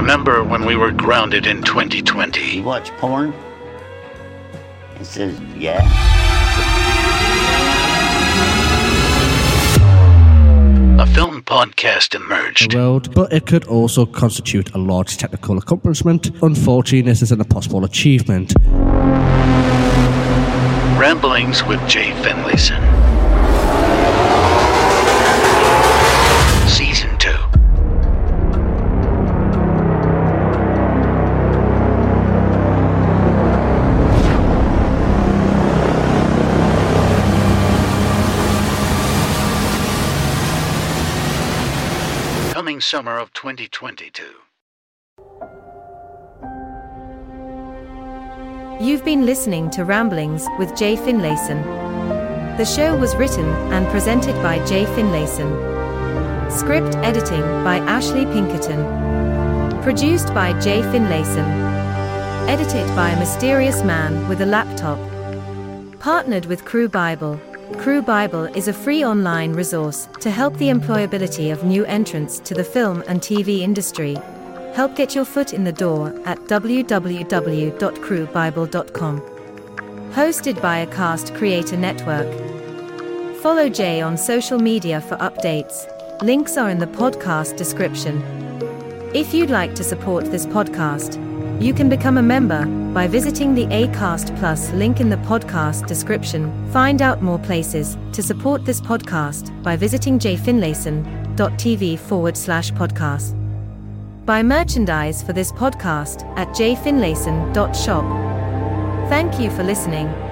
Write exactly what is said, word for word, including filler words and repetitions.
Remember when we were grounded in twenty twenty? You watch porn? It says, yeah. A film podcast emerged. Road, but it could also constitute a large technical accomplishment. Unfortunately, this isn't a possible achievement. Ramblings with Jay Finlayson. Season two. Coming summer of twenty twenty-two. You've been listening to Ramblings with Jay Finlayson. The show was written and presented by Jay Finlayson. Script editing by Ashley Pinkerton. Produced by Jay Finlayson. Edited by a mysterious man with a laptop. Partnered with Crew Bible. Crew Bible is a free online resource to help the employability of new entrants to the film and T V industry. Help get your foot in the door at w w w dot crew bible dot com. Hosted by Acast Creator Network. Follow Jay on social media for updates. Links are in the podcast description. If you'd like to support this podcast, you can become a member by visiting the Acast Plus link in the podcast description. Find out more places to support this podcast by visiting jayfinlayson.tv forward slash podcast. Buy merchandise for this podcast at jayfinlayson dot shop. Thank you for listening.